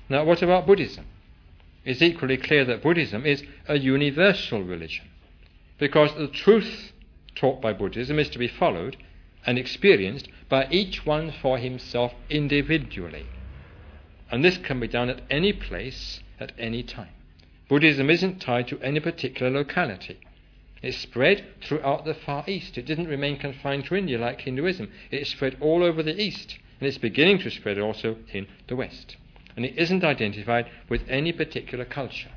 Now, what about Buddhism? It's equally clear that Buddhism is a universal religion, because the truth taught by Buddhism is to be followed and experienced by each one for himself individually. And this can be done at any place, at any time. Buddhism isn't tied to any particular locality. It spread throughout the Far East. It didn't remain confined to India like Hinduism. It spread all over the East, and it's beginning to spread also in the West. And it isn't identified with any particular culture.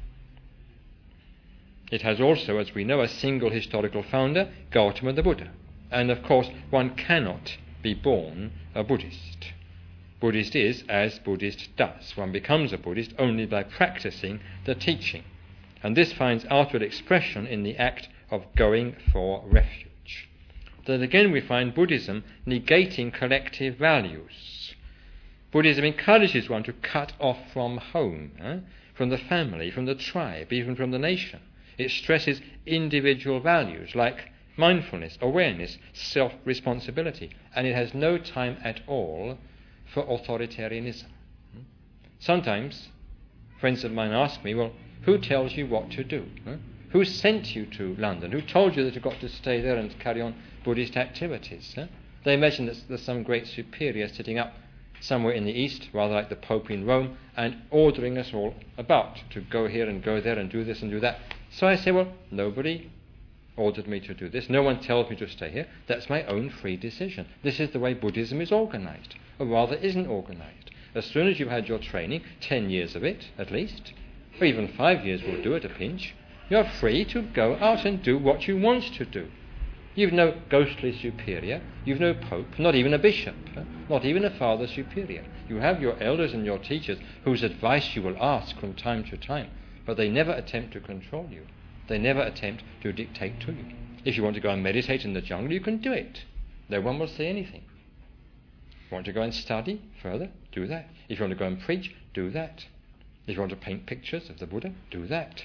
It has also, as we know, a single historical founder, Gautama the Buddha. And of course, one cannot be born a Buddhist. Buddhist is as Buddhist does. One becomes a Buddhist only by practicing the teaching. And this finds outward expression in the act of going for refuge. Then again we find Buddhism negating collective values. Buddhism encourages one to cut off from home, from the family, from the tribe, even from the nation. It stresses individual values like mindfulness, awareness, self-responsibility, and it has no time at all for authoritarianism. Sometimes friends of mine ask me, well, who tells you what to do? Who sent you to London? Who told you that you've got to stay there and carry on Buddhist activities? They imagine that there's some great superior sitting up somewhere in the East, rather like the Pope in Rome, and ordering us all about to go here and go there and do this and do that. So I say, well, nobody ordered me to do this. No one tells me to stay here. That's my own free decision. This is the way Buddhism is organized, or rather isn't organized. As soon as you've had your training, 10 years of it at least, or even 5 years will do at a pinch, you're free to go out and do what you want to do. You've no ghostly superior, you've no pope, not even a bishop, not even a father superior. You have your elders and your teachers whose advice you will ask from time to time, but they never attempt to control you. They never attempt to dictate to you. If you want to go and meditate in the jungle, you can do it. No one will say anything. If you want to go and study further, do that. If you want to go and preach, do that. If you want to paint pictures of the Buddha, do that.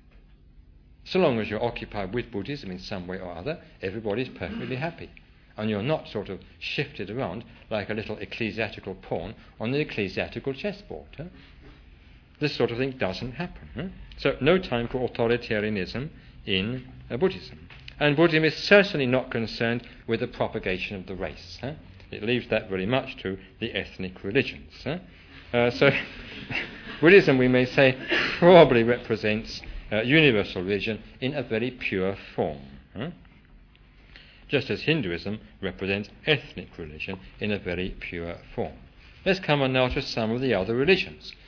So long as you're occupied with Buddhism in some way or other, everybody's perfectly happy. And you're not sort of shifted around like a little ecclesiastical pawn on the ecclesiastical chessboard. This sort of thing doesn't happen. So no time for authoritarianism in Buddhism. And Buddhism is certainly not concerned with the propagation of the race. It leaves that very much to the ethnic religions. So Buddhism, we may say, probably represents universal religion in a very pure form. Just as Hinduism represents ethnic religion in a very pure form. Let's come on now to some of the other religions.